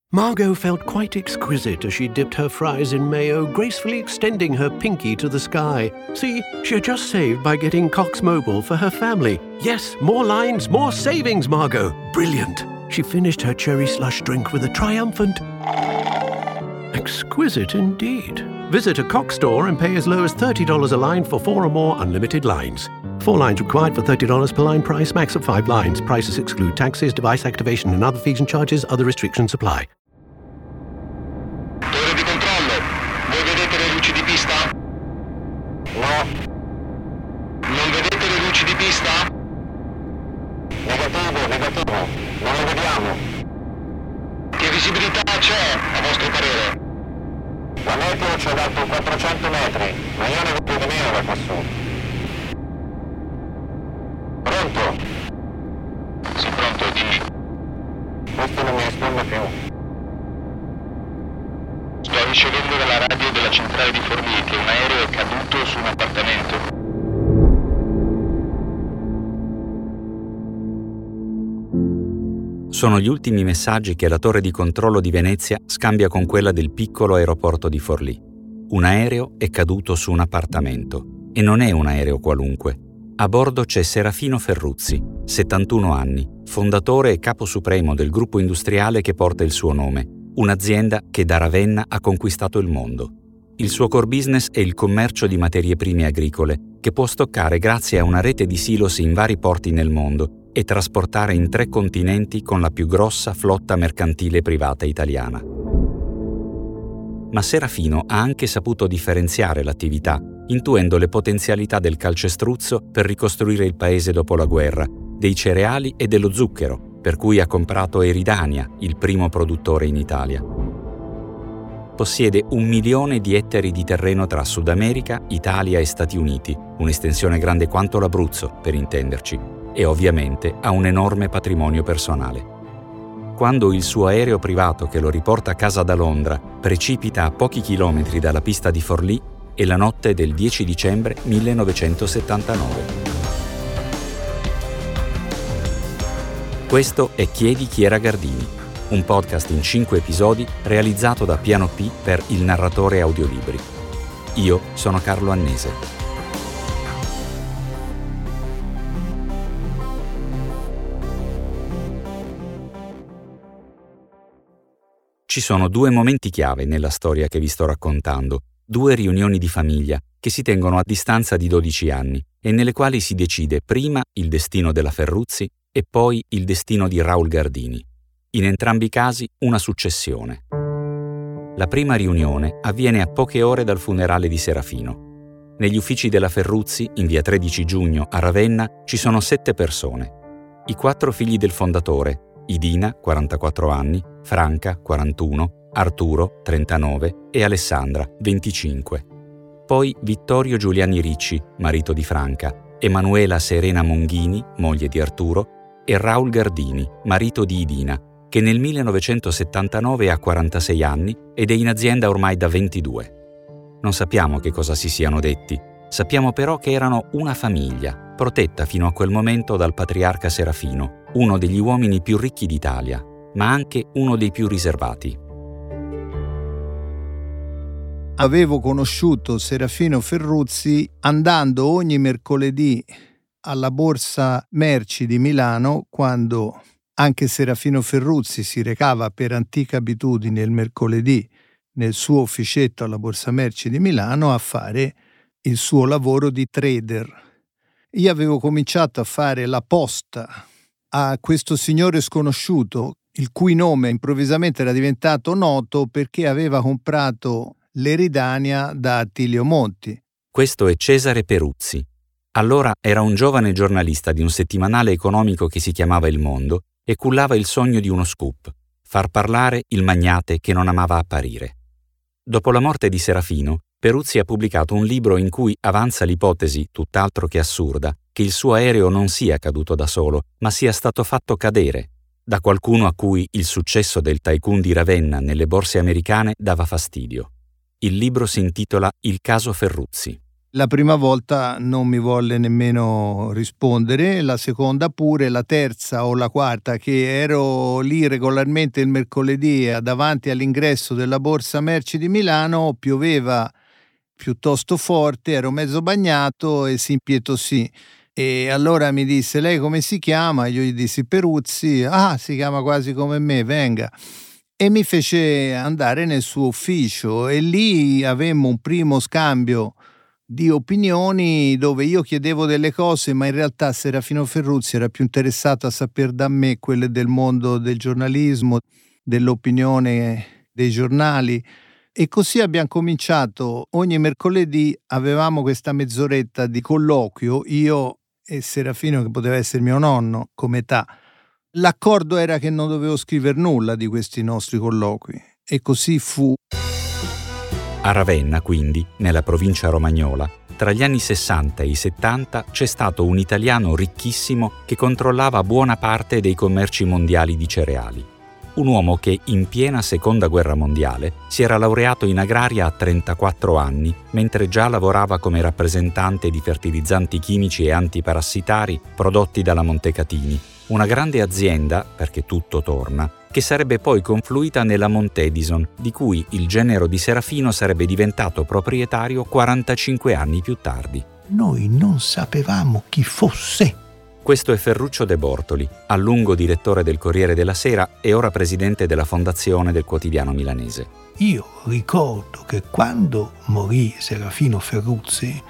Margot felt quite exquisite as she dipped her fries in mayo, gracefully extending her pinky to the sky. See, she had just saved by getting Cox Mobile for her family. Yes, more lines, more savings, Margot. Brilliant. She finished her cherry slush drink with a triumphant... Exquisite indeed. Visit a Cox store and pay as low as $30 a line for 4 or more unlimited lines. 4 lines required for $30 per line price, max of 5 lines. Prices exclude taxes, device activation and other fees and charges. Other restrictions apply. Torre di controllo, voi vedete le luci di pista? No. Non vedete le luci di pista? Negativo, non le vediamo. Che visibilità c'è, a vostro parere? La meteo ci ha dato 400 metri, ma io ne vedo di meno da quassù. Pronto? Sì, pronto, dimmi. Questo non mi risponde più. Sto ricevendo dalla radio della centrale di Forlì che un aereo è caduto su un appartamento. Sono gli ultimi messaggi che la torre di controllo di Venezia scambia con quella del piccolo aeroporto di Forlì. Un aereo è caduto su un appartamento. E non è un aereo qualunque. A bordo c'è Serafino Ferruzzi, 71 anni, fondatore e capo supremo del gruppo industriale che porta il suo nome, un'azienda che da Ravenna ha conquistato il mondo. Il suo core business è il commercio di materie prime agricole, che può stoccare grazie a una rete di silos in vari porti nel mondo e trasportare in 3 continenti con la più grossa flotta mercantile privata italiana. Ma Serafino ha anche saputo differenziare l'attività, intuendo le potenzialità del calcestruzzo per ricostruire il paese dopo la guerra, dei cereali e dello zucchero, per cui ha comprato Eridania, il primo produttore in Italia. Possiede 1 milione di ettari di terreno tra Sud America, Italia e Stati Uniti, un'estensione grande quanto l'Abruzzo, per intenderci, e ovviamente ha un enorme patrimonio personale. Quando il suo aereo privato che lo riporta a casa da Londra precipita a pochi chilometri dalla pista di Forlì, è la notte del 10 dicembre 1979. Questo è Chiedi chi era Gardini, un podcast in 5 episodi realizzato da Piano P per Il Narratore Audiolibri. Io sono Carlo Annese. Ci sono 2 momenti chiave nella storia che vi sto raccontando, 2 riunioni di famiglia che si tengono a distanza di 12 anni e nelle quali si decide prima il destino della Ferruzzi e poi il destino di Raul Gardini. In entrambi i casi una successione. La prima riunione avviene a poche ore dal funerale di Serafino. Negli uffici della Ferruzzi, in via 13 giugno a Ravenna, ci sono 7 persone. I 4 figli del fondatore, Idina, 44 anni, Franca, 41, Arturo, 39 e Alessandra, 25. Poi Vittorio Giuliani Ricci, marito di Franca, Emanuela Serena Monghini, moglie di Arturo, e Raul Gardini, marito di Idina, che nel 1979 ha 46 anni ed è in azienda ormai da 22. Non sappiamo che cosa si siano detti, sappiamo però che erano una famiglia, protetta fino a quel momento dal patriarca Serafino, uno degli uomini più ricchi d'Italia, ma anche uno dei più riservati. Avevo conosciuto Serafino Ferruzzi andando ogni mercoledì alla Borsa Merci di Milano, quando anche Serafino Ferruzzi si recava per antica abitudine il mercoledì nel suo ufficetto alla Borsa Merci di Milano a fare il suo lavoro di trader. Io avevo cominciato a fare la posta a questo signore sconosciuto, il cui nome improvvisamente era diventato noto perché aveva comprato l'Eridania da Attilio Monti. Questo è Cesare Peruzzi. Allora era un giovane giornalista di un settimanale economico che si chiamava Il Mondo e cullava il sogno di uno scoop, far parlare il magnate che non amava apparire. Dopo la morte di Serafino, Peruzzi ha pubblicato un libro in cui avanza l'ipotesi, tutt'altro che assurda, che il suo aereo non sia caduto da solo, ma sia stato fatto cadere da qualcuno a cui il successo del tycoon di Ravenna nelle borse americane dava fastidio. Il libro si intitola Il caso Ferruzzi. La prima volta non mi volle nemmeno rispondere, la seconda pure, la terza o la quarta, che ero lì regolarmente il mercoledì davanti all'ingresso della Borsa Merci di Milano, pioveva piuttosto forte, ero mezzo bagnato e si impietosì. E allora mi disse: lei come si chiama? Io gli dissi: Peruzzi. Ah, si chiama quasi come me, venga. E mi fece andare nel suo ufficio e lì avemmo un primo scambio di opinioni dove io chiedevo delle cose, ma in realtà Serafino Ferruzzi era più interessato a sapere da me quelle del mondo del giornalismo, dell'opinione dei giornali. E così abbiamo cominciato. Ogni mercoledì avevamo questa mezz'oretta di colloquio, io e Serafino, che poteva essere mio nonno come età. L'accordo era che non dovevo scrivere nulla di questi nostri colloqui e così fu. A Ravenna, quindi, nella provincia romagnola, tra gli anni 60 e i 70 c'è stato un italiano ricchissimo che controllava buona parte dei commerci mondiali di cereali. Un uomo che, in piena Seconda Guerra Mondiale, si era laureato in agraria a 34 anni, mentre già lavorava come rappresentante di fertilizzanti chimici e antiparassitari prodotti dalla Montecatini, una grande azienda, perché tutto torna, che sarebbe poi confluita nella Montedison, di cui il genero di Serafino sarebbe diventato proprietario 45 anni più tardi. Noi non sapevamo chi fosse. Questo è Ferruccio De Bortoli, a lungo direttore del Corriere della Sera e ora presidente della fondazione del quotidiano milanese. Io ricordo che quando morì Serafino Ferruzzi,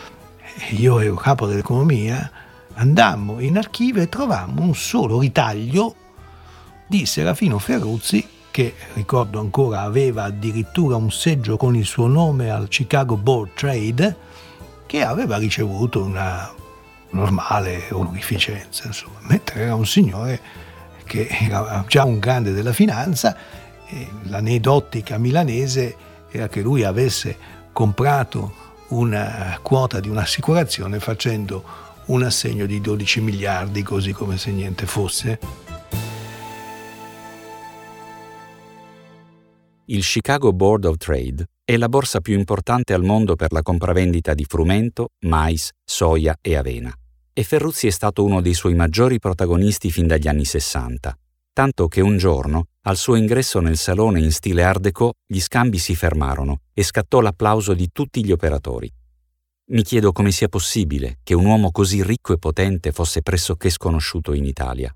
io ero capo dell'economia, andammo in archivio e trovammo un solo ritaglio di Serafino Ferruzzi, che ricordo ancora aveva addirittura un seggio con il suo nome al Chicago Board Trade, che aveva ricevuto una normale onorificenza, insomma, mentre era un signore che era già un grande della finanza. E l'aneddotica milanese era che lui avesse comprato una quota di un'assicurazione facendo un assegno di 12 miliardi, così come se niente fosse. Il Chicago Board of Trade è la borsa più importante al mondo per la compravendita di frumento, mais, soia e avena. E Ferruzzi è stato uno dei suoi maggiori protagonisti fin dagli anni 60, tanto che un giorno, al suo ingresso nel salone in stile Art Deco, gli scambi si fermarono e scattò l'applauso di tutti gli operatori. Mi chiedo come sia possibile che un uomo così ricco e potente fosse pressoché sconosciuto in Italia.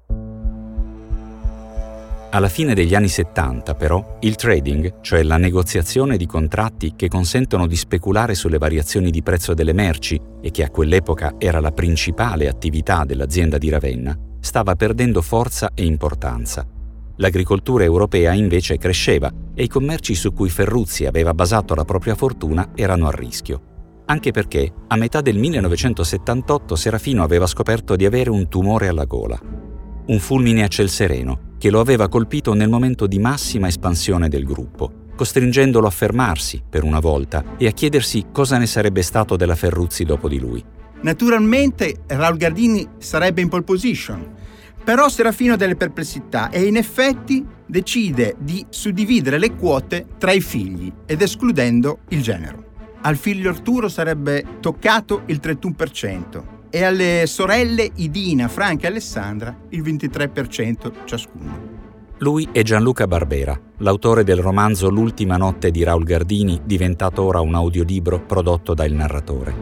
Alla fine degli anni 70, però, il trading, cioè la negoziazione di contratti che consentono di speculare sulle variazioni di prezzo delle merci e che a quell'epoca era la principale attività dell'azienda di Ravenna, stava perdendo forza e importanza. L'agricoltura europea invece cresceva e i commerci su cui Ferruzzi aveva basato la propria fortuna erano a rischio. Anche perché, a metà del 1978, Serafino aveva scoperto di avere un tumore alla gola. Un fulmine a ciel sereno che lo aveva colpito nel momento di massima espansione del gruppo, costringendolo a fermarsi per una volta e a chiedersi cosa ne sarebbe stato della Ferruzzi dopo di lui. Naturalmente Raul Gardini sarebbe in pole position, però Serafino ha delle perplessità e in effetti decide di suddividere le quote tra i figli ed escludendo il genero. Al figlio Arturo sarebbe toccato il 31%. E alle sorelle Idina, Franca e Alessandra il 23% ciascuno. Lui è Gianluca Barbera, l'autore del romanzo L'ultima notte di Raul Gardini, diventato ora un audiolibro prodotto da Il Narratore.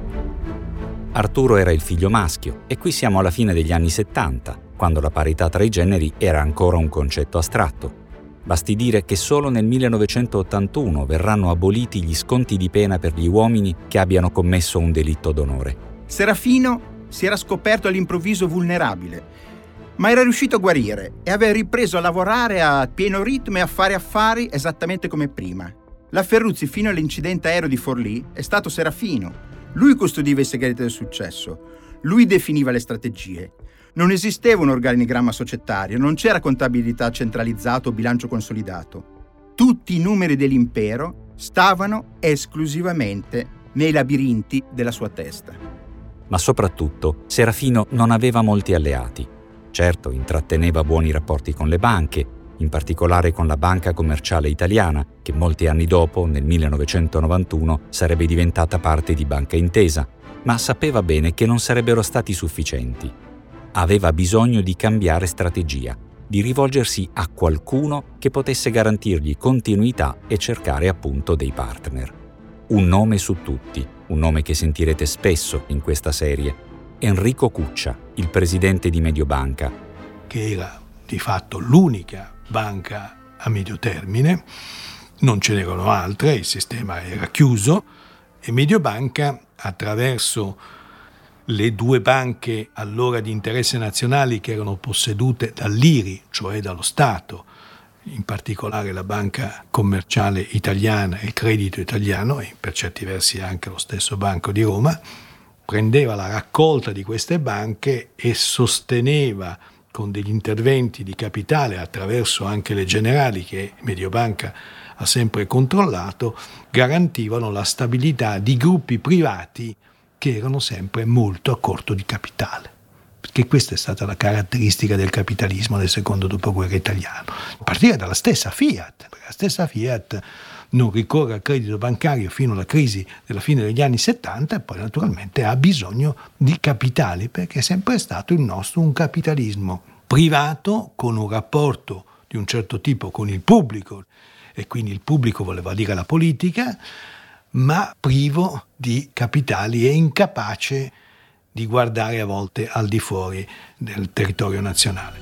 Arturo era il figlio maschio e qui siamo alla fine degli anni 70, quando la parità tra i generi era ancora un concetto astratto. Basti dire che solo nel 1981 verranno aboliti gli sconti di pena per gli uomini che abbiano commesso un delitto d'onore. Serafino si era scoperto all'improvviso vulnerabile, ma era riuscito a guarire e aveva ripreso a lavorare a pieno ritmo e a fare affari esattamente come prima. La Ferruzzi fino all'incidente aereo di Forlì è stato Serafino. Lui custodiva i segreti del successo, lui definiva le strategie. Non esisteva un organigramma societario, non c'era contabilità centralizzata o bilancio consolidato. Tutti i numeri dell'impero stavano esclusivamente nei labirinti della sua testa. Ma soprattutto, Serafino non aveva molti alleati. Certo, intratteneva buoni rapporti con le banche, in particolare con la Banca Commerciale Italiana, che molti anni dopo, nel 1991, sarebbe diventata parte di Banca Intesa, ma sapeva bene che non sarebbero stati sufficienti. Aveva bisogno di cambiare strategia, di rivolgersi a qualcuno che potesse garantirgli continuità e cercare appunto dei partner. Un nome su tutti, un nome che sentirete spesso in questa serie: Enrico Cuccia, il presidente di Mediobanca, che era di fatto l'unica banca a medio termine, non ce n'erano altre, il sistema era chiuso e Mediobanca, attraverso le due banche allora di interesse nazionali che erano possedute dall'IRI, cioè dallo Stato, in particolare la Banca Commerciale Italiana e il Credito Italiano, e per certi versi anche lo stesso Banco di Roma, prendeva la raccolta di queste banche e sosteneva con degli interventi di capitale attraverso anche le generali che Mediobanca ha sempre controllato, garantivano la stabilità di gruppi privati che erano sempre molto a corto di capitale. Perché questa è stata la caratteristica del capitalismo del secondo dopoguerra italiano. A partire dalla stessa Fiat, perché la stessa Fiat non ricorre al credito bancario fino alla crisi della fine degli anni 70 e poi naturalmente ha bisogno di capitali, perché è sempre stato il nostro un capitalismo privato con un rapporto di un certo tipo con il pubblico, e quindi il pubblico voleva dire la politica, ma privo di capitali e incapace di guardare a volte al di fuori del territorio nazionale.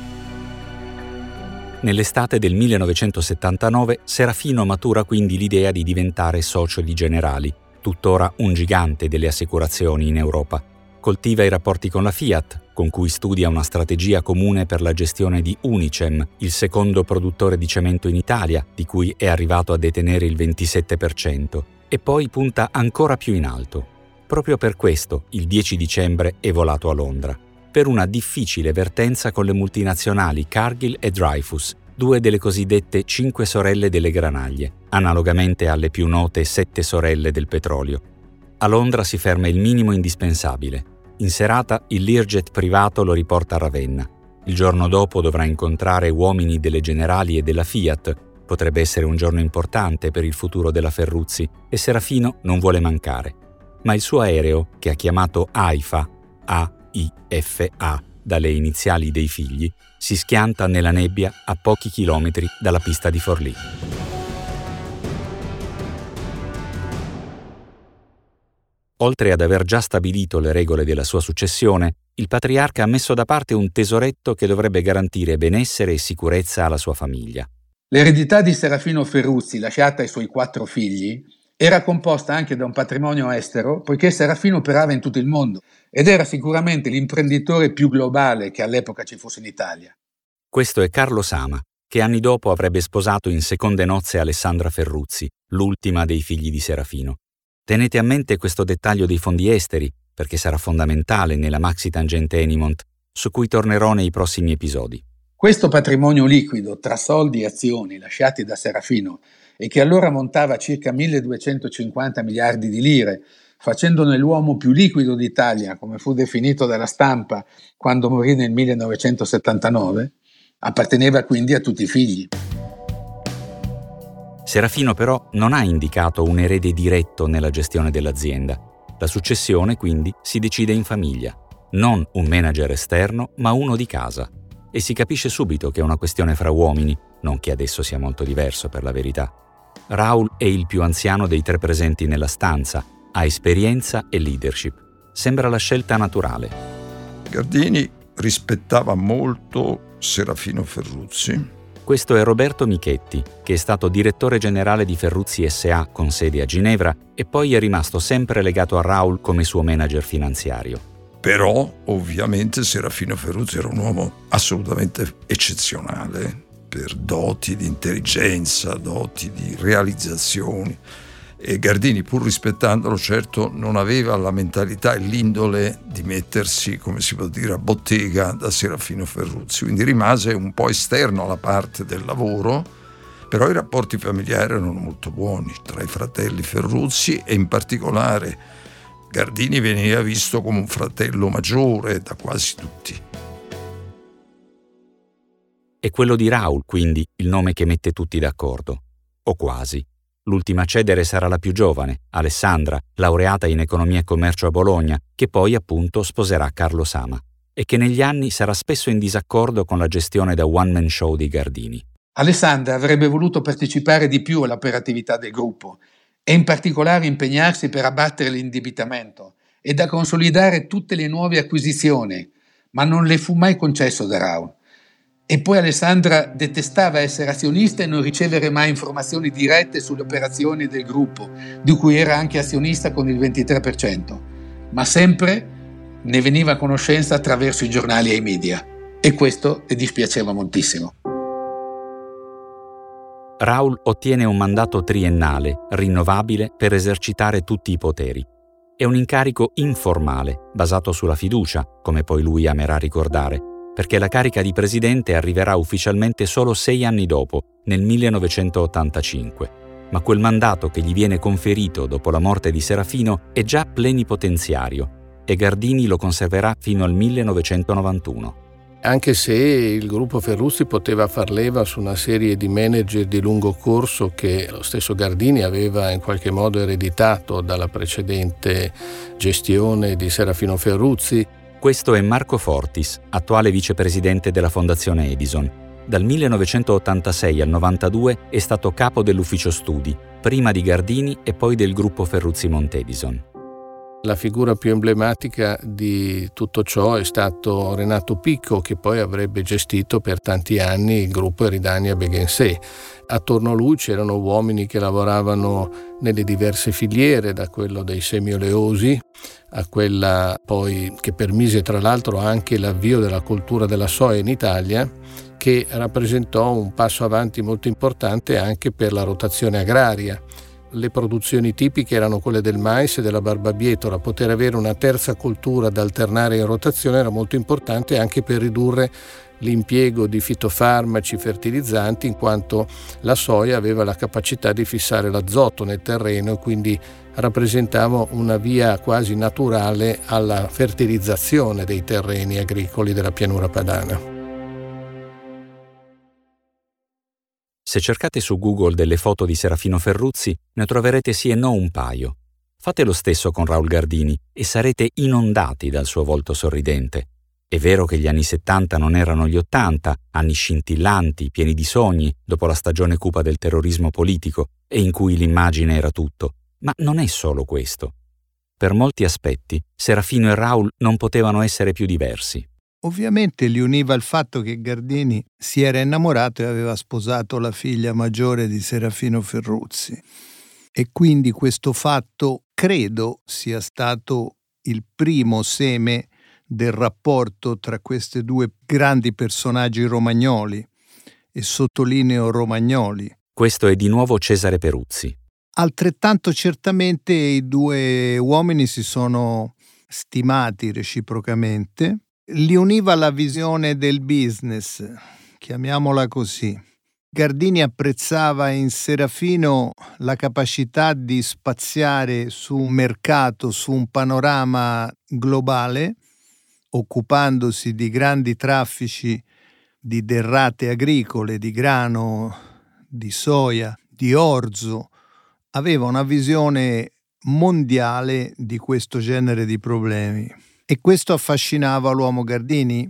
Nell'estate del 1979 Serafino matura quindi l'idea di diventare socio di Generali, tuttora un gigante delle assicurazioni in Europa. Coltiva i rapporti con la Fiat, con cui studia una strategia comune per la gestione di Unicem, il secondo produttore di cemento in Italia, di cui è arrivato a detenere il 27%, e poi punta ancora più in alto. Proprio per questo, il 10 dicembre è volato a Londra, per una difficile vertenza con le multinazionali Cargill e Dreyfus, due delle cosiddette 5 sorelle delle granaglie, analogamente alle più note 7 sorelle del petrolio. A Londra si ferma il minimo indispensabile. In serata il Learjet privato lo riporta a Ravenna. Il giorno dopo dovrà incontrare uomini delle Generali e della Fiat. Potrebbe essere un giorno importante per il futuro della Ferruzzi e Serafino non vuole mancare. Ma il suo aereo, che ha chiamato AIFA, A-I-F-A, dalle iniziali dei figli, si schianta nella nebbia a pochi chilometri dalla pista di Forlì. Oltre ad aver già stabilito le regole della sua successione, il patriarca ha messo da parte un tesoretto che dovrebbe garantire benessere e sicurezza alla sua famiglia. L'eredità di Serafino Ferruzzi, lasciata ai suoi 4 figli, era composta anche da un patrimonio estero, poiché Serafino operava in tutto il mondo ed era sicuramente l'imprenditore più globale che all'epoca ci fosse in Italia. Questo è Carlo Sama, che anni dopo avrebbe sposato in seconde nozze Alessandra Ferruzzi, l'ultima dei figli di Serafino. Tenete a mente questo dettaglio dei fondi esteri, perché sarà fondamentale nella maxi tangente Enimont, su cui tornerò nei prossimi episodi. Questo patrimonio liquido tra soldi e azioni lasciati da Serafino, e che allora montava a circa 1250 miliardi di lire, facendone l'uomo più liquido d'Italia, come fu definito dalla stampa quando morì nel 1979, apparteneva quindi a tutti i figli. Serafino però non ha indicato un erede diretto nella gestione dell'azienda. La successione quindi si decide in famiglia, non un manager esterno ma uno di casa. E si capisce subito che è una questione fra uomini, non che adesso sia molto diverso per la verità. Raul è il più anziano dei 3 presenti nella stanza, ha esperienza e leadership. Sembra la scelta naturale. Gardini rispettava molto Serafino Ferruzzi. Questo è Roberto Michetti, che è stato direttore generale di Ferruzzi S.A. con sede a Ginevra e poi è rimasto sempre legato a Raul come suo manager finanziario. Però, ovviamente, Serafino Ferruzzi era un uomo assolutamente eccezionale per doti di intelligenza, doti di realizzazioni. E Gardini, pur rispettandolo, certo non aveva la mentalità e l'indole di mettersi, come si può dire, a bottega da Serafino Ferruzzi, quindi rimase un po' esterno alla parte del lavoro, però i rapporti familiari erano molto buoni tra i fratelli Ferruzzi e in particolare Gardini veniva visto come un fratello maggiore da quasi tutti. È quello di Raul, quindi, il nome che mette tutti d'accordo. O quasi. L'ultima a cedere sarà la più giovane, Alessandra, laureata in economia e commercio a Bologna, che poi appunto sposerà Carlo Sama e che negli anni sarà spesso in disaccordo con la gestione da one-man show di Gardini. Alessandra avrebbe voluto partecipare di più all'operatività del gruppo e in particolare impegnarsi per abbattere l'indebitamento e da consolidare tutte le nuove acquisizioni, ma non le fu mai concesso da Raul. E poi Alessandra detestava essere azionista e non ricevere mai informazioni dirette sulle operazioni del gruppo, di cui era anche azionista con il 23%, ma sempre ne veniva a conoscenza attraverso i giornali e i media, e questo le dispiaceva moltissimo. Raul ottiene un mandato triennale, rinnovabile, per esercitare tutti i poteri. È un incarico informale, basato sulla fiducia, come poi lui amerà ricordare, perché la carica di presidente arriverà ufficialmente solo 6 anni dopo, nel 1985. Ma quel mandato che gli viene conferito dopo la morte di Serafino è già plenipotenziario e Gardini lo conserverà fino al 1991. Anche se il gruppo Ferruzzi poteva far leva su una serie di manager di lungo corso che lo stesso Gardini aveva in qualche modo ereditato dalla precedente gestione di Serafino Ferruzzi. Questo è Marco Fortis, attuale vicepresidente della Fondazione Edison. Dal 1986 al 92 è stato capo dell'ufficio studi, prima di Gardini e poi del gruppo Ferruzzi Montedison. La figura più emblematica di tutto ciò è stato Renato Picco, che poi avrebbe gestito per tanti anni il gruppo Eridania Begensé. Attorno a lui c'erano uomini che lavoravano nelle diverse filiere, da quello dei semioleosi a quella poi che permise tra l'altro anche l'avvio della coltura della soia in Italia, che rappresentò un passo avanti molto importante anche per la rotazione agraria. Le produzioni tipiche erano quelle del mais e della barbabietola. Poter avere una terza coltura da alternare in rotazione era molto importante anche per ridurre l'impiego di fitofarmaci fertilizzanti, in quanto la soia aveva la capacità di fissare l'azoto nel terreno e quindi rappresentava una via quasi naturale alla fertilizzazione dei terreni agricoli della pianura padana. Se cercate su Google delle foto di Serafino Ferruzzi, ne troverete sì e no un paio. Fate lo stesso con Raul Gardini e sarete inondati dal suo volto sorridente. È vero che gli anni 70 non erano gli 80, anni scintillanti, pieni di sogni, dopo la stagione cupa del terrorismo politico, e in cui l'immagine era tutto. Ma non è solo questo. Per molti aspetti, Serafino e Raul non potevano essere più diversi. Ovviamente li univa il fatto che Gardini si era innamorato e aveva sposato la figlia maggiore di Serafino Ferruzzi. E quindi questo fatto credo sia stato il primo seme del rapporto tra questi due grandi personaggi romagnoli, e sottolineo romagnoli. Questo è di nuovo Cesare Peruzzi. Altrettanto certamente i due uomini si sono stimati reciprocamente. Li univa la visione del business, chiamiamola così. Gardini apprezzava in Serafino la capacità di spaziare su un mercato, su un panorama globale, occupandosi di grandi traffici di derrate agricole, di grano, di soia, di orzo. Aveva una visione mondiale di questo genere di problemi. E questo affascinava l'uomo Gardini?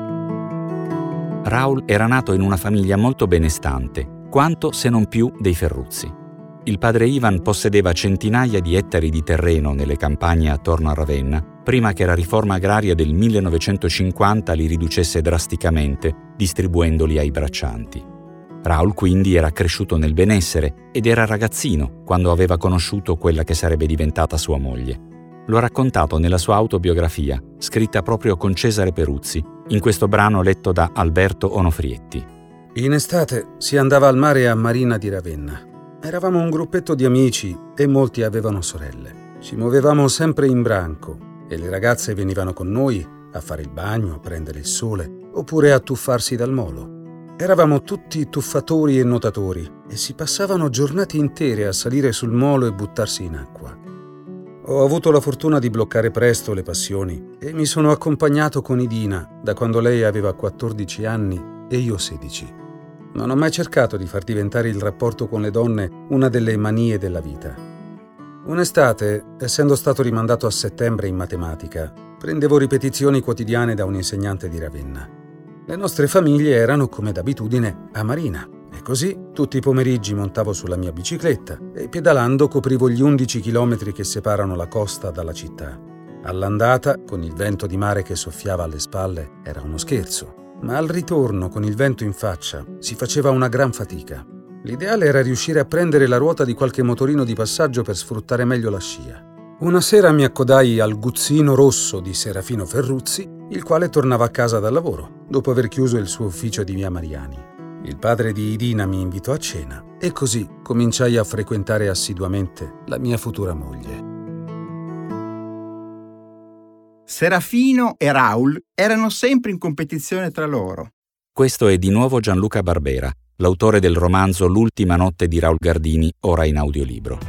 Raul era nato in una famiglia molto benestante, quanto se non più dei Ferruzzi. Il padre Ivan possedeva centinaia di ettari di terreno nelle campagne attorno a Ravenna, prima che la riforma agraria del 1950 li riducesse drasticamente, distribuendoli ai braccianti. Raul quindi era cresciuto nel benessere ed era ragazzino quando aveva conosciuto quella che sarebbe diventata sua moglie. Lo ha raccontato nella sua autobiografia, scritta proprio con Cesare Peruzzi, in questo brano letto da Alberto Onofrietti. In estate si andava al mare a Marina di Ravenna. Eravamo un gruppetto di amici e molti avevano sorelle. Ci muovevamo sempre in branco e le ragazze venivano con noi a fare il bagno, a prendere il sole, oppure a tuffarsi dal molo. Eravamo tutti tuffatori e nuotatori e si passavano giornate intere a salire sul molo e buttarsi in acqua. Ho avuto la fortuna di bloccare presto le passioni e mi sono accompagnato con Idina da quando lei aveva 14 anni e io 16. Non ho mai cercato di far diventare il rapporto con le donne una delle manie della vita. Un'estate, essendo stato rimandato a settembre in matematica, prendevo ripetizioni quotidiane da un insegnante di Ravenna. Le nostre famiglie erano, come d'abitudine, a Marina. E così, tutti i pomeriggi montavo sulla mia bicicletta e pedalando coprivo gli 11 chilometri che separano la costa dalla città. All'andata, con il vento di mare che soffiava alle spalle, era uno scherzo. Ma al ritorno, con il vento in faccia, si faceva una gran fatica. L'ideale era riuscire a prendere la ruota di qualche motorino di passaggio per sfruttare meglio la scia. Una sera mi accodai al Guzzino Rosso di Serafino Ferruzzi, il quale tornava a casa dal lavoro, dopo aver chiuso il suo ufficio di via Mariani. Il padre di Idina mi invitò a cena e così cominciai a frequentare assiduamente la mia futura moglie. Serafino e Raul erano sempre in competizione tra loro. Questo è di nuovo Gianluca Barbera, l'autore del romanzo L'ultima notte di Raul Gardini, ora in audiolibro.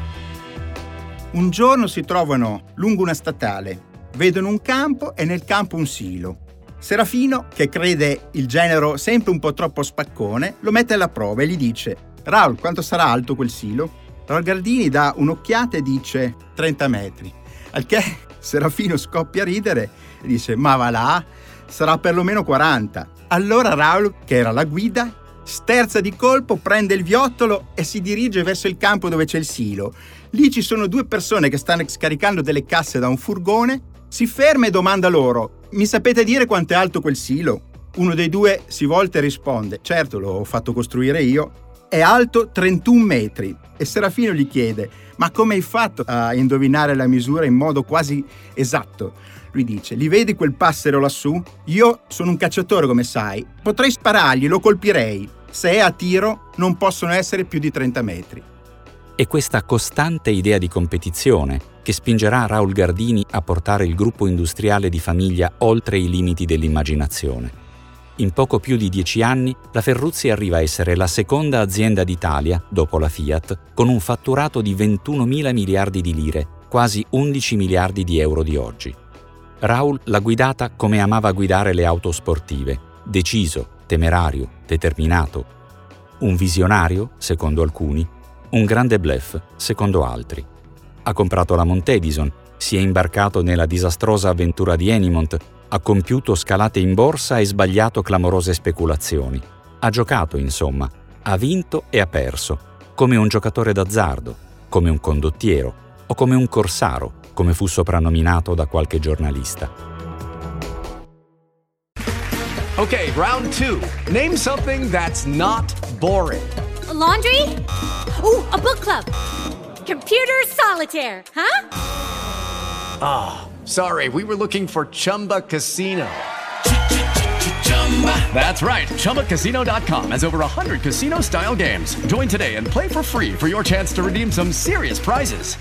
Un giorno si trovano lungo una statale, vedono un campo e nel campo un silo. Serafino, che crede il genero sempre un po' troppo spaccone, lo mette alla prova e gli dice: Raul, quanto sarà alto quel silo? Raul Gardini dà un'occhiata e dice 30 metri. Al che Serafino scoppia a ridere e dice: ma va là, sarà perlomeno 40. Allora Raul, che era la guida, sterza di colpo, prende il viottolo e si dirige verso il campo dove c'è il silo. Lì ci sono 2 persone che stanno scaricando delle casse da un furgone. Si ferma e domanda loro: mi sapete dire quanto è alto quel silo? Uno dei 2 si volta e risponde: certo, l'ho fatto costruire io. È alto 31 metri. E Serafino gli chiede: ma come hai fatto a indovinare la misura in modo quasi esatto? Lui dice: li vedi quel passero lassù? Io sono un cacciatore, come sai. Potrei sparargli, lo colpirei. Se è a tiro, non possono essere più di 30 metri. È questa costante idea di competizione che spingerà Raul Gardini a portare il gruppo industriale di famiglia oltre i limiti dell'immaginazione. In poco più di 10 anni, la Ferruzzi arriva a essere la seconda azienda d'Italia, dopo la Fiat, con un fatturato di 21.000 miliardi di lire, quasi 11 miliardi di euro di oggi. Raul l'ha guidata come amava guidare le auto sportive: deciso, temerario, determinato. Un visionario, secondo alcuni, un grande bluff, secondo altri. Ha comprato la Montedison, si è imbarcato nella disastrosa avventura di Enimont, ha compiuto scalate in borsa e sbagliato clamorose speculazioni. Ha giocato, insomma, ha vinto e ha perso, come un giocatore d'azzardo, come un condottiero o come un corsaro, come fu soprannominato da qualche giornalista. Okay, round 2. Name something that's not boring. A laundry? Ooh, a book club. Computer solitaire, huh? Ah, sorry, we were looking for Chumba Casino. That's right, ChumbaCasino.com has over 100 casino-style games. Join today and play for free for your chance to redeem some serious prizes.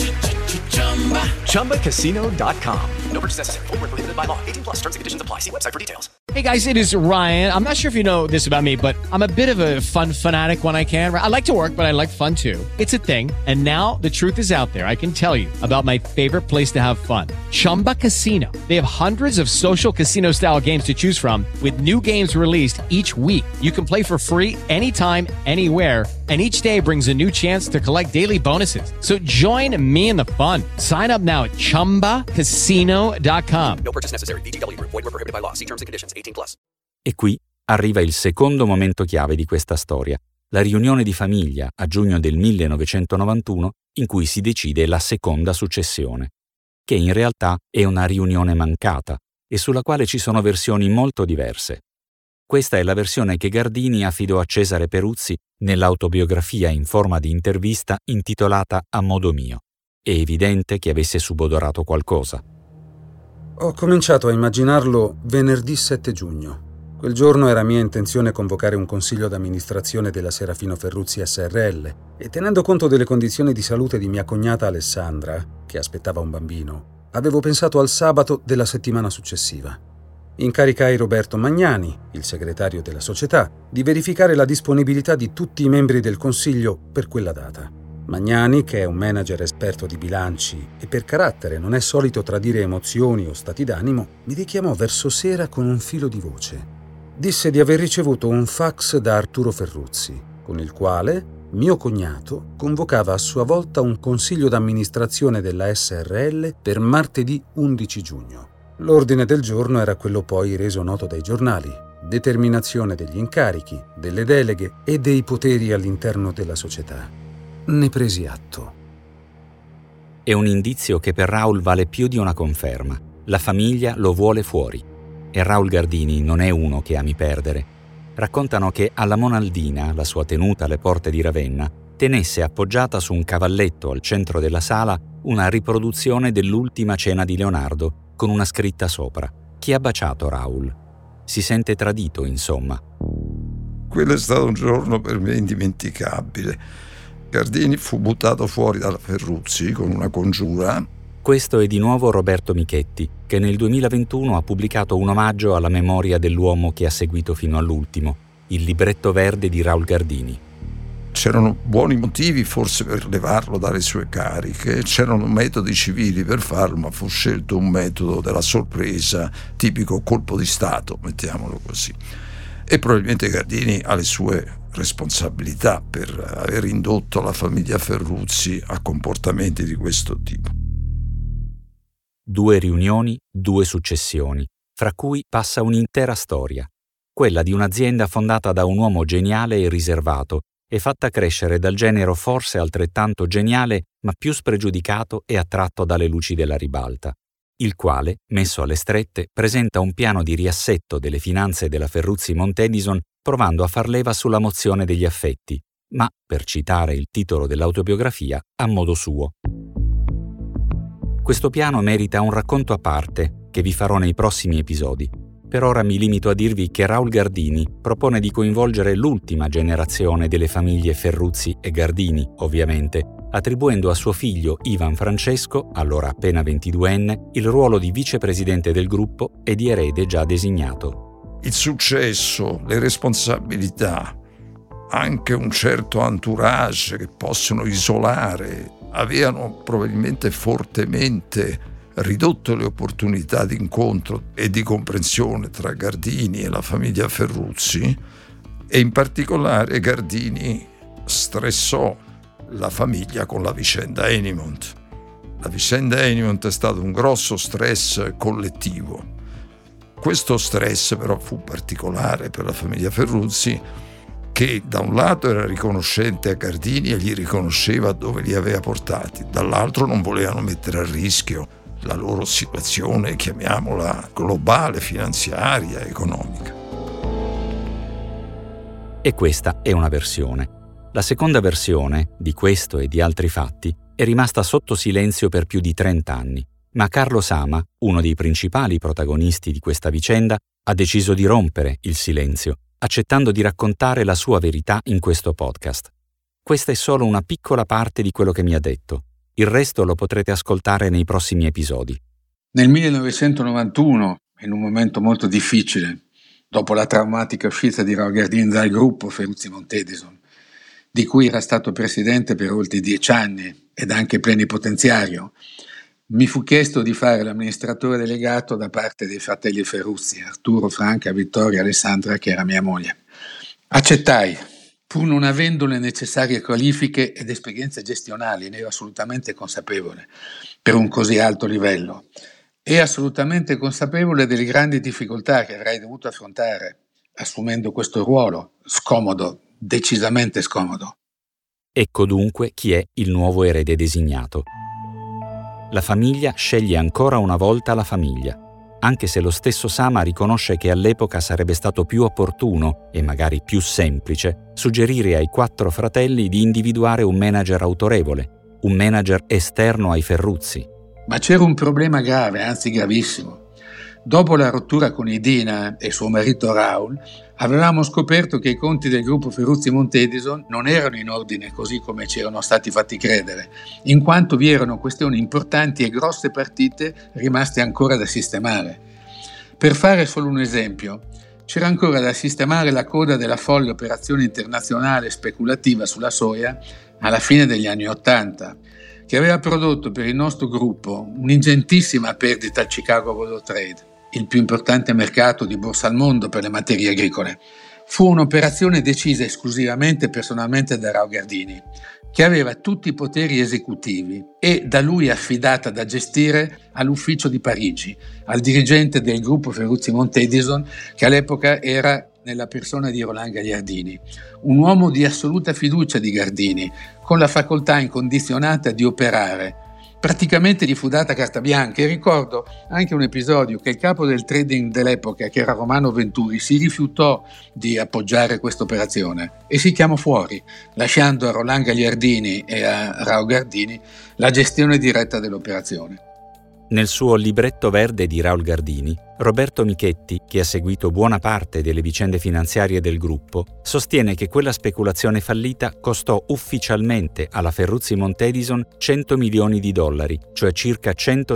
ChumbaCasino.com. No purchase necessary. Void where prohibited by law. 18+ terms and conditions apply. See website for details. Hey guys, it is Ryan. I'm not sure if you know this about me, but I'm a bit of a fun fanatic when I can. I like to work, but I like fun too. It's a thing. And now the truth is out there. I can tell you about my favorite place to have fun. Chumba Casino. They have hundreds of social casino style games to choose from with new games released each week. You can play for free anytime, anywhere. And each day brings a new chance to collect daily bonuses. So join me in the fun. Sign up now at ChumbaCasino.com. No purchase necessary. VGW Group. Void where prohibited by law. See terms and conditions. 18+. E qui arriva il secondo momento chiave di questa storia, la riunione di famiglia a giugno del 1991 in cui si decide la seconda successione, che in realtà è una riunione mancata e sulla quale ci sono versioni molto diverse. Questa è la versione che Gardini affidò a Cesare Peruzzi nell'autobiografia in forma di intervista intitolata A modo mio. È evidente che avesse subodorato qualcosa. Ho cominciato a immaginarlo venerdì 7 giugno. Quel giorno era mia intenzione convocare un consiglio d'amministrazione della Serafino Ferruzzi SRL e, tenendo conto delle condizioni di salute di mia cognata Alessandra, che aspettava un bambino, avevo pensato al sabato della settimana successiva. Incaricai Roberto Magnani, il segretario della società, di verificare la disponibilità di tutti i membri del consiglio per quella data. Magnani, che è un manager esperto di bilanci e per carattere non è solito tradire emozioni o stati d'animo, mi richiamò verso sera con un filo di voce. disse di aver ricevuto un fax da Arturo Ferruzzi, con il quale mio cognato convocava a sua volta un consiglio d'amministrazione della SRL per martedì 11 giugno. L'ordine del giorno era quello poi reso noto dai giornali: determinazione degli incarichi, delle deleghe e dei poteri all'interno della società. Ne presi atto. È un indizio che per Raul vale più di una conferma. La famiglia lo vuole fuori. E Raul Gardini non è uno che ami perdere. Raccontano che alla Monaldina, la sua tenuta alle porte di Ravenna, tenesse appoggiata su un cavalletto al centro della sala una riproduzione dell'Ultima cena di Leonardo con una scritta sopra: chi ha baciato Raul? Si sente tradito, insomma. Quello è stato un giorno per me indimenticabile. Gardini fu buttato fuori dalla Ferruzzi con una congiura. Questo è di nuovo Roberto Michetti, che nel 2021 ha pubblicato un omaggio alla memoria dell'uomo che ha seguito fino all'ultimo, il libretto verde di Raul Gardini. C'erano buoni motivi forse per levarlo dalle sue cariche, c'erano metodi civili per farlo, ma fu scelto un metodo della sorpresa, tipico colpo di Stato, mettiamolo così. E probabilmente Gardini ha le sue responsabilità per aver indotto la famiglia Ferruzzi a comportamenti di questo tipo. 2 riunioni, 2 successioni, fra cui passa un'intera storia, quella di un'azienda fondata da un uomo geniale e riservato e fatta crescere dal genero forse altrettanto geniale ma più spregiudicato e attratto dalle luci della ribalta, il quale, messo alle strette, presenta un piano di riassetto delle finanze della Ferruzzi Montedison provando a far leva sulla mozione degli affetti, ma, per citare il titolo dell'autobiografia, a modo suo. Questo piano merita un racconto a parte che vi farò nei prossimi episodi. Per ora mi limito a dirvi che Raul Gardini propone di coinvolgere l'ultima generazione delle famiglie Ferruzzi e Gardini, ovviamente, attribuendo a suo figlio Ivan Francesco, allora appena 22enne, il ruolo di vicepresidente del gruppo e di erede già designato. Il successo, le responsabilità, anche un certo entourage che possono isolare, avevano probabilmente fortemente ridotto le opportunità di incontro e di comprensione tra Gardini e la famiglia Ferruzzi, e in particolare Gardini stressò la famiglia con la vicenda Enimont. La vicenda Enimont è stato un grosso stress collettivo. Questo stress però fu particolare per la famiglia Ferruzzi, che da un lato era riconoscente a Gardini e gli riconosceva dove li aveva portati, dall'altro non volevano mettere a rischio la loro situazione, chiamiamola globale, finanziaria, economica. E questa è una versione. La seconda versione, di questo e di altri fatti, è rimasta sotto silenzio per più di 30 anni, ma Carlo Sama, uno dei principali protagonisti di questa vicenda, ha deciso di rompere il silenzio, accettando di raccontare la sua verità in questo podcast. Questa è solo una piccola parte di quello che mi ha detto. Il resto lo potrete ascoltare nei prossimi episodi. Nel 1991, in un momento molto difficile, dopo la traumatica uscita di Raul Gardini dal gruppo Ferruzzi Montedison, di cui era stato presidente per oltre 10 anni ed anche plenipotenziario, mi fu chiesto di fare l'amministratore delegato da parte dei fratelli Ferruzzi, Arturo, Franca, Vittoria, Alessandra, che era mia moglie. Accettai, pur non avendo le necessarie qualifiche ed esperienze gestionali, ne ero assolutamente consapevole per un così alto livello e assolutamente consapevole delle grandi difficoltà che avrei dovuto affrontare assumendo questo ruolo scomodo, decisamente scomodo. Ecco dunque chi è il nuovo erede designato. La famiglia sceglie ancora una volta la famiglia, anche se lo stesso Sama riconosce che all'epoca sarebbe stato più opportuno, e magari più semplice, suggerire ai 4 fratelli di individuare un manager autorevole, un manager esterno ai Ferruzzi. Ma c'era un problema grave, anzi gravissimo. Dopo la rottura con Idina e suo marito Raul, avevamo scoperto che i conti del gruppo Ferruzzi Montedison non erano in ordine così come ci erano stati fatti credere, in quanto vi erano questioni importanti e grosse partite rimaste ancora da sistemare. Per fare solo un esempio, c'era ancora da sistemare la coda della folle operazione internazionale speculativa sulla soia alla fine degli anni '80, che aveva prodotto per il nostro gruppo un'ingentissima perdita al Chicago Board of Trade. il più importante mercato di borsa al mondo per le materie agricole. Fu un'operazione decisa esclusivamente e personalmente da Raul Gardini, che aveva tutti i poteri esecutivi e da lui affidata da gestire all'ufficio di Parigi, al dirigente del gruppo Ferruzzi Montedison, che all'epoca era nella persona di Roland Gagliardini, un uomo di assoluta fiducia di Gardini, con la facoltà incondizionata di operare, praticamente gli fu data carta bianca. E ricordo anche un episodio che il capo del trading dell'epoca, che era Romano Venturi, si rifiutò di appoggiare questa operazione e si chiamò fuori, lasciando a Roland Gagliardini e a Raul Gardini la gestione diretta dell'operazione. Nel suo libretto verde di Raul Gardini, Roberto Michetti, che ha seguito buona parte delle vicende finanziarie del gruppo, sostiene che quella speculazione fallita costò ufficialmente alla Ferruzzi Montedison 100 milioni di dollari, cioè circa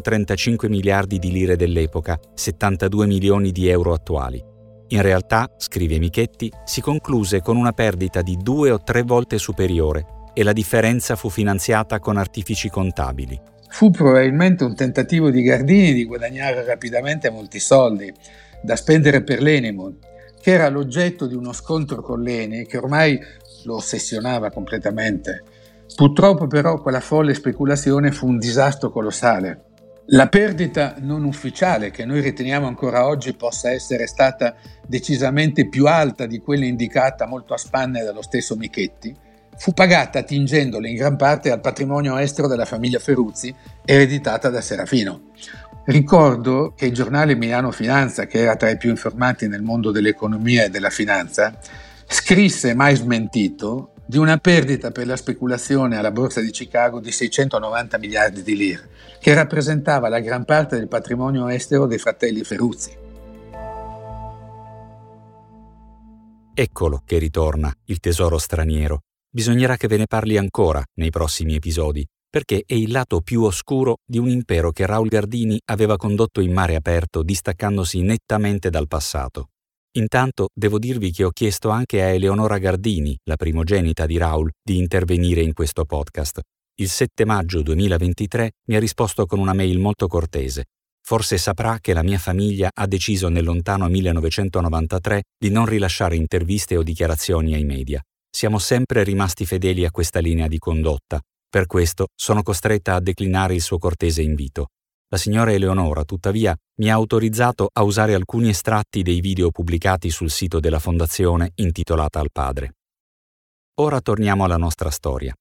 135 miliardi di lire dell'epoca, 72 milioni di euro attuali. In realtà, scrive Michetti, si concluse con una perdita di 2 o 3 volte superiore e la differenza fu finanziata con artifici contabili. Fu probabilmente un tentativo di Gardini di guadagnare rapidamente molti soldi da spendere per l'Enimont, che era l'oggetto di uno scontro con l'Eni che ormai lo ossessionava completamente. Purtroppo però quella folle speculazione fu un disastro colossale. La perdita non ufficiale, che noi riteniamo ancora oggi possa essere stata decisamente più alta di quella indicata molto a spanne dallo stesso Michetti, fu pagata attingendole in gran parte al patrimonio estero della famiglia Ferruzzi, ereditata da Serafino. Ricordo che il giornale Milano Finanza, che era tra i più informati nel mondo dell'economia e della finanza, scrisse, mai smentito, di una perdita per la speculazione alla borsa di Chicago di 690 miliardi di lire, che rappresentava la gran parte del patrimonio estero dei fratelli Ferruzzi. Eccolo che ritorna, il tesoro straniero. Bisognerà che ve ne parli ancora nei prossimi episodi, perché è il lato più oscuro di un impero che Raul Gardini aveva condotto in mare aperto, distaccandosi nettamente dal passato. Intanto devo dirvi che ho chiesto anche a Eleonora Gardini, la primogenita di Raul, di intervenire in questo podcast. Il 7 maggio 2023 mi ha risposto con una mail molto cortese. Forse saprà che la mia famiglia ha deciso nel lontano 1993 di non rilasciare interviste o dichiarazioni ai media. Siamo sempre rimasti fedeli a questa linea di condotta. Per questo sono costretta a declinare il suo cortese invito. La signora Eleonora, tuttavia, mi ha autorizzato a usare alcuni estratti dei video pubblicati sul sito della Fondazione intitolata Al Padre. Ora torniamo alla nostra storia.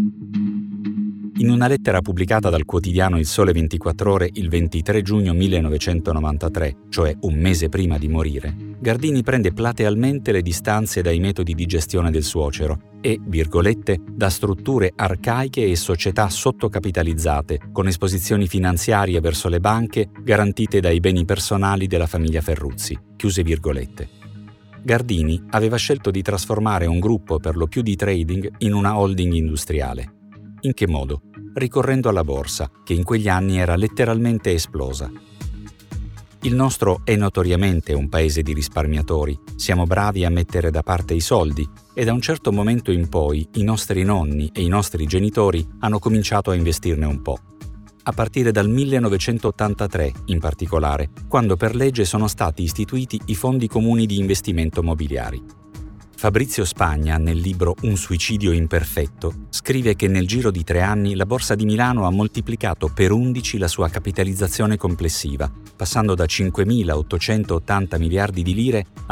In una lettera pubblicata dal quotidiano Il Sole 24 Ore il 23 giugno 1993, cioè un mese prima di morire, Gardini prende platealmente le distanze dai metodi di gestione del suocero e, virgolette, da strutture arcaiche e società sottocapitalizzate, con esposizioni finanziarie verso le banche garantite dai beni personali della famiglia Ferruzzi, chiuse virgolette. Gardini aveva scelto di trasformare un gruppo per lo più di trading in una holding industriale. In che modo? Ricorrendo alla borsa, che in quegli anni era letteralmente esplosa. Il nostro è notoriamente un paese di risparmiatori, siamo bravi a mettere da parte i soldi e da un certo momento in poi i nostri nonni e i nostri genitori hanno cominciato a investirne un po'. A partire dal 1983 in particolare, quando per legge sono stati istituiti i fondi comuni di investimento mobiliari. Fabrizio Spagna, nel libro Un suicidio imperfetto, scrive che nel giro di 3 anni la Borsa di Milano ha moltiplicato per 11 la sua capitalizzazione complessiva, passando da 5.880 miliardi di lire a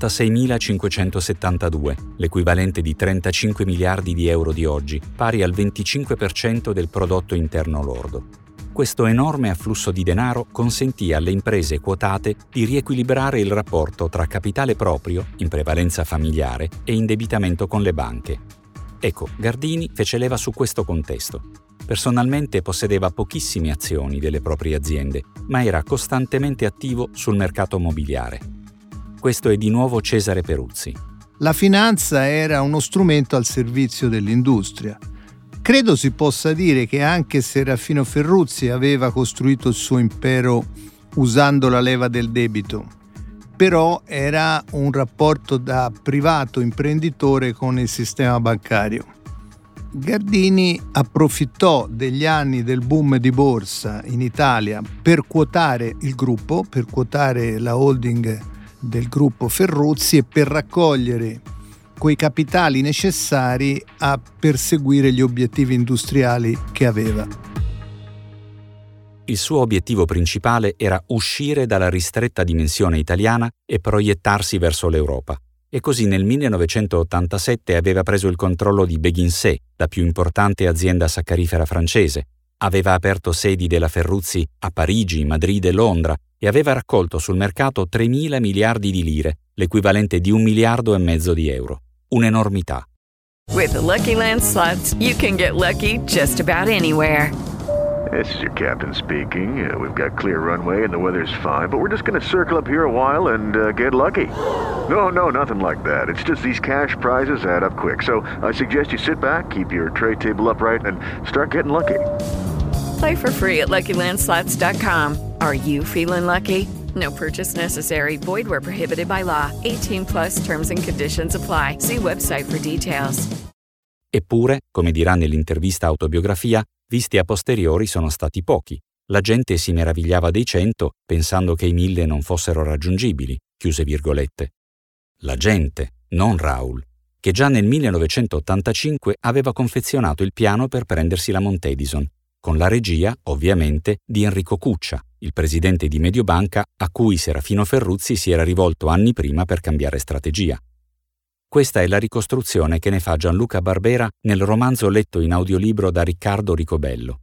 66.572, l'equivalente di 35 miliardi di euro di oggi, pari al 25% del prodotto interno lordo. Questo enorme afflusso di denaro consentì alle imprese quotate di riequilibrare il rapporto tra capitale proprio, in prevalenza familiare, e indebitamento con le banche. Ecco, Gardini fece leva su questo contesto. Personalmente possedeva pochissime azioni delle proprie aziende, ma era costantemente attivo sul mercato mobiliare. Questo è di nuovo Cesare Peruzzi. La finanza era uno strumento al servizio dell'industria. Credo si possa dire che anche Serafino Ferruzzi aveva costruito il suo impero usando la leva del debito, però era un rapporto da privato imprenditore con il sistema bancario. Gardini approfittò degli anni del boom di borsa in Italia per quotare il gruppo, per quotare la holding del gruppo Ferruzzi e per raccogliere quei capitali necessari a perseguire gli obiettivi industriali che aveva. Il suo obiettivo principale era uscire dalla ristretta dimensione italiana e proiettarsi verso l'Europa. E così nel 1987 aveva preso il controllo di Beguinsay, la più importante azienda saccarifera francese. Aveva aperto sedi della Ferruzzi a Parigi, Madrid e Londra e aveva raccolto sul mercato 3.000 miliardi di lire, l'equivalente di 1,5 miliardi di euro. Un'enormità. With the Lucky Land Slots, you can get lucky just about anywhere. This is your captain speaking. We've got clear runway and the weather's fine, but we're just going to circle up here a while and get lucky. No, nothing like that. It's just these cash prizes add up quick. So I suggest you sit back, keep your tray table upright, and start getting lucky. Play for free at LuckyLandSlots.com. Are you feeling lucky? No purchase necessary. Void where prohibited by law. 18+ terms and conditions apply. See website for details. Eppure, come dirà nell'intervista autobiografia, visti a posteriori sono stati pochi. La gente si meravigliava dei 100 pensando che i 1000 non fossero raggiungibili, chiuse virgolette. La gente, non Raoul, che già nel 1985 aveva confezionato il piano per prendersi la Montedison, con la regia, ovviamente, di Enrico Cuccia, il presidente di Mediobanca a cui Serafino Ferruzzi si era rivolto anni prima per cambiare strategia. Questa è la ricostruzione che ne fa Gianluca Barbera nel romanzo letto in audiolibro da Riccardo Ricobello.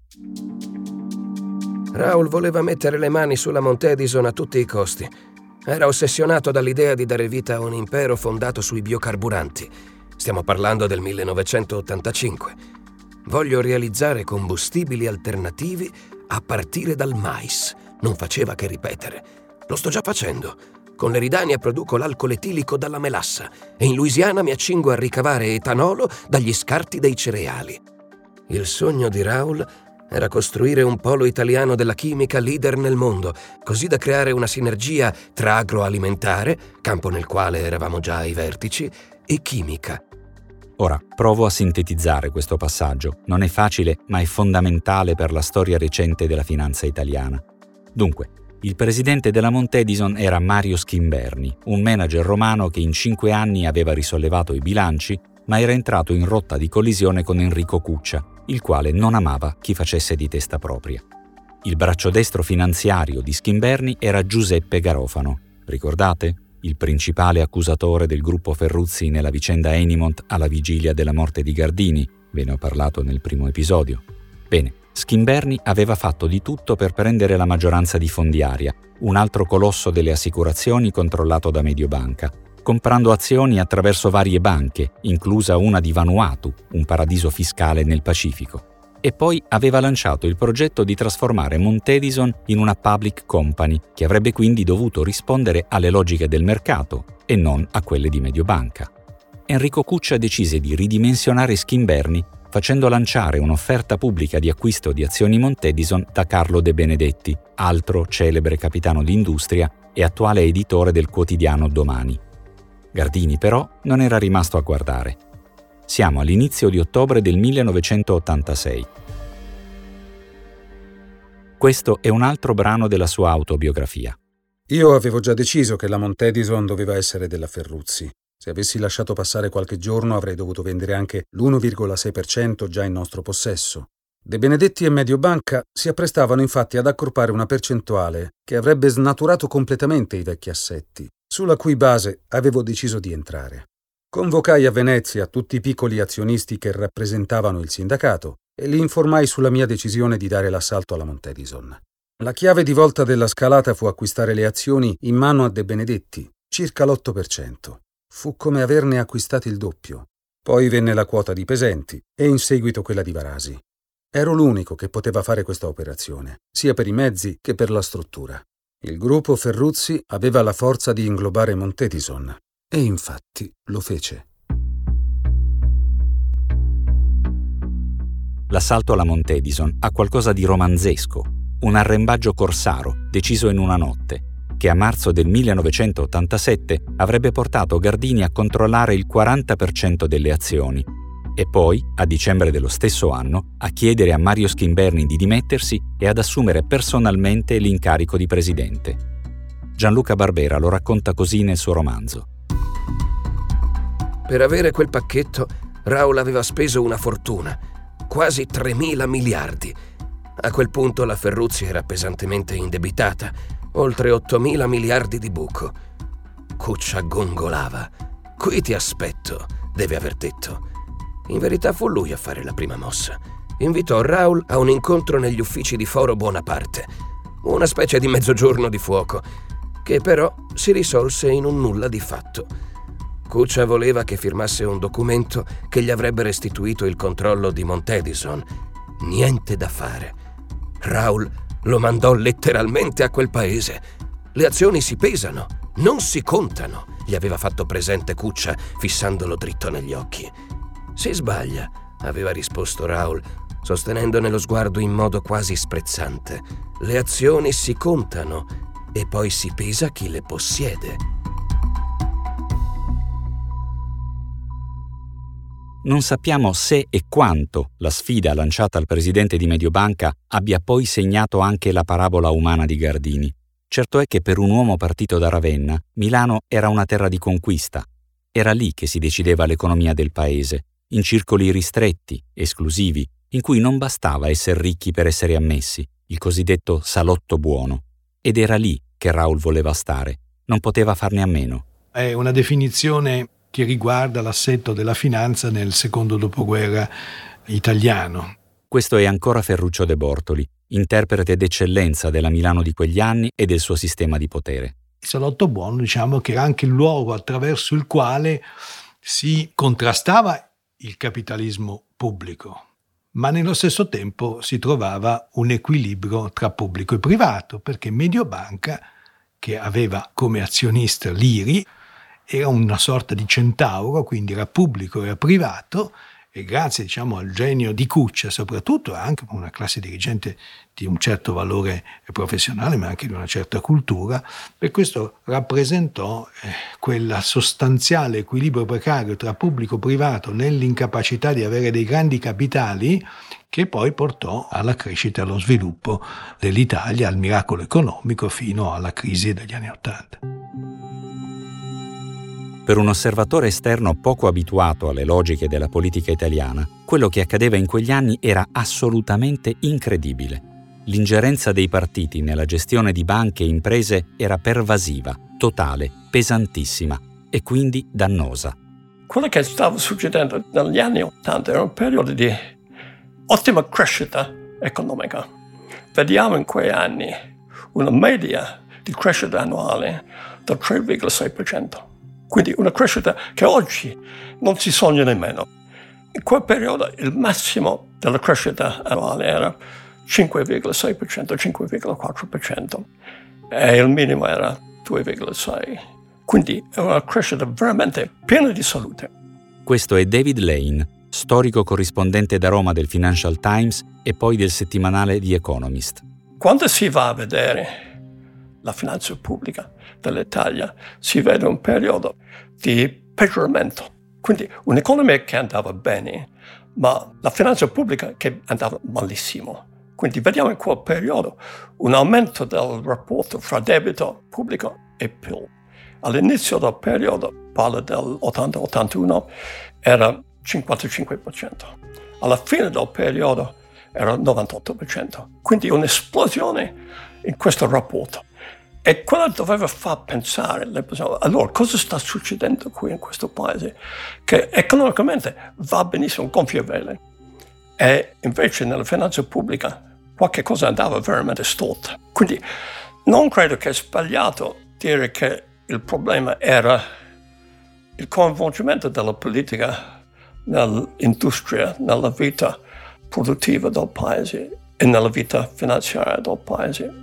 Raoul voleva mettere le mani sulla Montedison a tutti i costi. Era ossessionato dall'idea di dare vita a un impero fondato sui biocarburanti. Stiamo parlando del 1985. Voglio realizzare combustibili alternativi a partire dal mais. Non faceva che ripetere. Lo sto già facendo. Con l'Eridania produco l'alcol etilico dalla melassa e in Louisiana mi accingo a ricavare etanolo dagli scarti dei cereali. Il sogno di Raoul era costruire un polo italiano della chimica leader nel mondo, così da creare una sinergia tra agroalimentare, campo nel quale eravamo già ai vertici, e chimica. Ora, provo a sintetizzare questo passaggio. Non è facile, ma è fondamentale per la storia recente della finanza italiana. Dunque, il presidente della Montedison era Mario Schimberni, un manager romano che in 5 anni aveva risollevato i bilanci, ma era entrato in rotta di collisione con Enrico Cuccia, il quale non amava chi facesse di testa propria. Il braccio destro finanziario di Schimberni era Giuseppe Garofano. Ricordate? Il principale accusatore del gruppo Ferruzzi nella vicenda Enimont alla vigilia della morte di Gardini. Ve ne ho parlato nel primo episodio. Bene. Schimberni aveva fatto di tutto per prendere la maggioranza di Fondiaria, un altro colosso delle assicurazioni controllato da Mediobanca, comprando azioni attraverso varie banche, inclusa una di Vanuatu, un paradiso fiscale nel Pacifico. E poi aveva lanciato il progetto di trasformare Montedison in una public company, che avrebbe quindi dovuto rispondere alle logiche del mercato e non a quelle di Mediobanca. Enrico Cuccia decise di ridimensionare Schimberni facendo lanciare un'offerta pubblica di acquisto di azioni Montedison da Carlo De Benedetti, altro celebre capitano d'industria e attuale editore del quotidiano Domani. Gardini però non era rimasto a guardare. Siamo all'inizio di ottobre del 1986. Questo è un altro brano della sua autobiografia. Io avevo già deciso che la Montedison doveva essere della Ferruzzi. Se avessi lasciato passare qualche giorno avrei dovuto vendere anche l'1,6% già in nostro possesso. De Benedetti e Mediobanca si apprestavano infatti ad accorpare una percentuale che avrebbe snaturato completamente i vecchi assetti, sulla cui base avevo deciso di entrare. Convocai a Venezia tutti i piccoli azionisti che rappresentavano il sindacato e li informai sulla mia decisione di dare l'assalto alla Montedison. La chiave di volta della scalata fu acquistare le azioni in mano a De Benedetti, circa l'8%. Fu come averne acquistati il doppio. Poi venne la quota di Pesenti e in seguito quella di Varasi. Ero l'unico che poteva fare questa operazione, sia per i mezzi che per la struttura. Il gruppo Ferruzzi aveva la forza di inglobare Montedison e infatti lo fece. L'assalto alla Montedison ha qualcosa di romanzesco, un arrembaggio corsaro deciso in una notte, che a marzo del 1987 avrebbe portato Gardini a controllare il 40% delle azioni. e poi, a dicembre dello stesso anno, a chiedere a Mario Schimberni di dimettersi e ad assumere personalmente l'incarico di presidente. Gianluca Barbera lo racconta così nel suo romanzo. Per avere quel pacchetto, Raul aveva speso una fortuna, quasi 3.000 miliardi. A quel punto la Ferruzzi era pesantemente indebitata, oltre 8.000 miliardi di buco. Cuccia gongolava. «Qui ti aspetto», deve aver detto. In verità fu lui a fare la prima mossa. Invitò Raul a un incontro negli uffici di Foro Bonaparte, una specie di mezzogiorno di fuoco, che però si risolse in un nulla di fatto. Cuccia voleva che firmasse un documento che gli avrebbe restituito il controllo di Montedison. Niente da fare. Raul lo mandò letteralmente a quel paese. Le azioni si pesano, non si contano, gli aveva fatto presente Cuccia, fissandolo dritto negli occhi. Si sbaglia, aveva risposto Raul, sostenendo nello sguardo in modo quasi sprezzante. Le azioni si contano e poi si pesa chi le possiede. Non sappiamo se e quanto la sfida lanciata al presidente di Mediobanca abbia poi segnato anche la parabola umana di Gardini. Certo è che per un uomo partito da Ravenna, Milano era una terra di conquista. Era lì che si decideva l'economia del paese, in circoli ristretti, esclusivi, in cui non bastava essere ricchi per essere ammessi, il cosiddetto salotto buono. Ed era lì che Raul voleva stare, non poteva farne a meno. È una definizione che riguarda l'assetto della finanza nel secondo dopoguerra italiano. Questo è ancora Ferruccio De Bortoli, interprete d'eccellenza della Milano di quegli anni e del suo sistema di potere. Il salotto buono, diciamo che era anche il luogo attraverso il quale si contrastava il capitalismo pubblico, ma nello stesso tempo si trovava un equilibrio tra pubblico e privato, perché Mediobanca, che aveva come azionista l'IRI, era una sorta di centauro, quindi era pubblico e era privato, e grazie al genio di Cuccia soprattutto, anche una classe dirigente di un certo valore professionale ma anche di una certa cultura, per questo rappresentò quel sostanziale equilibrio precario tra pubblico e privato nell'incapacità di avere dei grandi capitali, che poi portò alla crescita e allo sviluppo dell'Italia, al miracolo economico fino alla crisi degli anni '80. Per un osservatore esterno poco abituato alle logiche della politica italiana, quello che accadeva in quegli anni era assolutamente incredibile. L'ingerenza dei partiti nella gestione di banche e imprese era pervasiva, totale, pesantissima e quindi dannosa. Quello che stava succedendo negli anni '80 era un periodo di ottima crescita economica. Vediamo in quei anni una media di crescita annuale del 3,6%. Quindi una crescita che oggi non si sogna nemmeno. In quel periodo il massimo della crescita annuale era 5,6%, 5,4% e il minimo era 2,6%. Quindi è una crescita veramente piena di salute. Questo è David Lane, storico corrispondente da Roma del Financial Times e poi del settimanale The Economist. Quando si va a vedere la finanza pubblica dell'Italia, si vede un periodo di peggioramento. Quindi un'economia che andava bene, ma la finanza pubblica che andava malissimo. Quindi vediamo in quel periodo un aumento del rapporto fra debito pubblico e PIL. All'inizio del periodo, parlo del 80-81, era 55%. Alla fine del periodo era 98%. Quindi un'esplosione in questo rapporto. E quello doveva far pensare le persone, allora cosa sta succedendo qui in questo paese? Che economicamente va benissimo, gonfie vele. E invece nella finanza pubblica qualche cosa andava veramente storta. Quindi non credo che è sbagliato dire che il problema era il coinvolgimento della politica nell'industria, nella vita produttiva del paese e nella vita finanziaria del paese.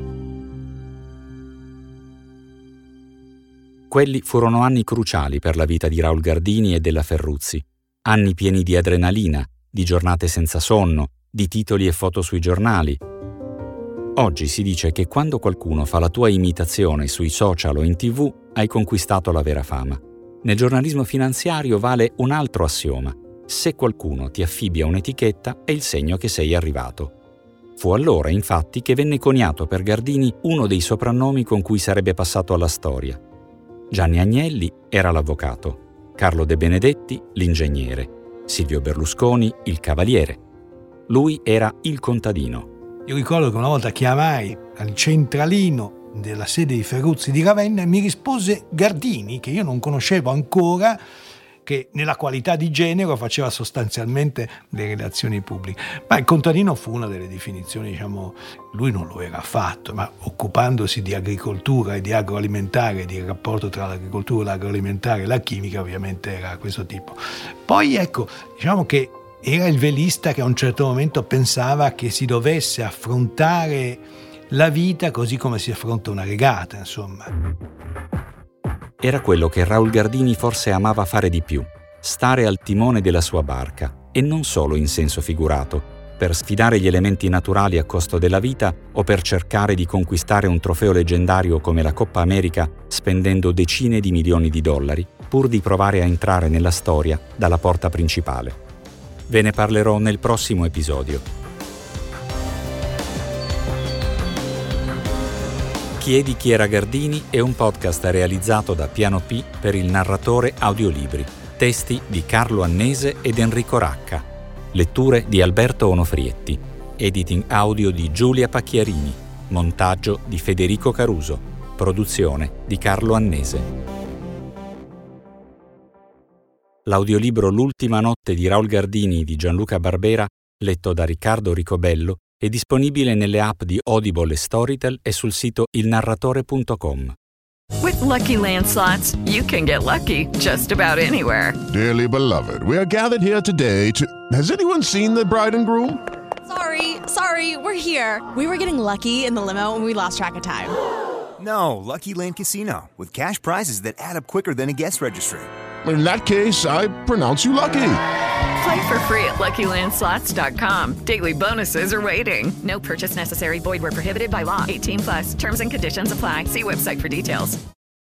Quelli furono anni cruciali per la vita di Raul Gardini e della Ferruzzi, anni pieni di adrenalina, di giornate senza sonno, di titoli e foto sui giornali. Oggi si dice che quando qualcuno fa la tua imitazione sui social o in TV, hai conquistato la vera fama. Nel giornalismo finanziario vale un altro assioma. Se qualcuno ti affibbia un'etichetta, è il segno che sei arrivato. Fu allora, infatti, che venne coniato per Gardini uno dei soprannomi con cui sarebbe passato alla storia. Gianni Agnelli era l'avvocato, Carlo De Benedetti l'ingegnere, Silvio Berlusconi il cavaliere. Lui era il contadino. Io ricordo che una volta chiamai al centralino della sede di Ferruzzi di Ravenna e mi rispose Gardini, che io non conoscevo ancora, che nella qualità di genero faceva sostanzialmente le relazioni pubbliche. Ma il contadino fu una delle definizioni, lui non lo era affatto, ma occupandosi di agricoltura e di agroalimentare, di rapporto tra l'agricoltura, l'agroalimentare e la chimica, ovviamente era questo tipo. Poi che era il velista che a un certo momento pensava che si dovesse affrontare la vita così come si affronta una regata, insomma. Era quello che Raul Gardini forse amava fare di più, stare al timone della sua barca, e non solo in senso figurato, per sfidare gli elementi naturali a costo della vita o per cercare di conquistare un trofeo leggendario come la Coppa America spendendo decine di milioni di dollari, pur di provare a entrare nella storia dalla porta principale. Ve ne parlerò nel prossimo episodio. Chiedi chi era Gardini è un podcast realizzato da Piano P per il narratore Audiolibri. Testi di Carlo Annese ed Enrico Racca. Letture di Alberto Onofrietti. Editing audio di Giulia Pacchiarini. Montaggio di Federico Caruso. Produzione di Carlo Annese. L'audiolibro L'ultima notte di Raul Gardini di Gianluca Barbera, letto da Riccardo Ricobello, è disponibile nelle app di Audible e Storytel e sul sito ilnarratore.com. With Lucky Land Slots, you can get lucky just about anywhere. Dearly beloved, we are gathered here today to... Has anyone seen the bride and groom? Sorry, we're here. We were getting lucky in the limo and we lost track of time. No, Lucky Land Casino, with cash prizes that add up quicker than a guest registry. In that case, I pronounce you lucky. Play for free at LuckyLandSlots.com. Daily bonuses are waiting. No purchase necessary. Void where prohibited by law. 18+. Terms and conditions apply. See website for details.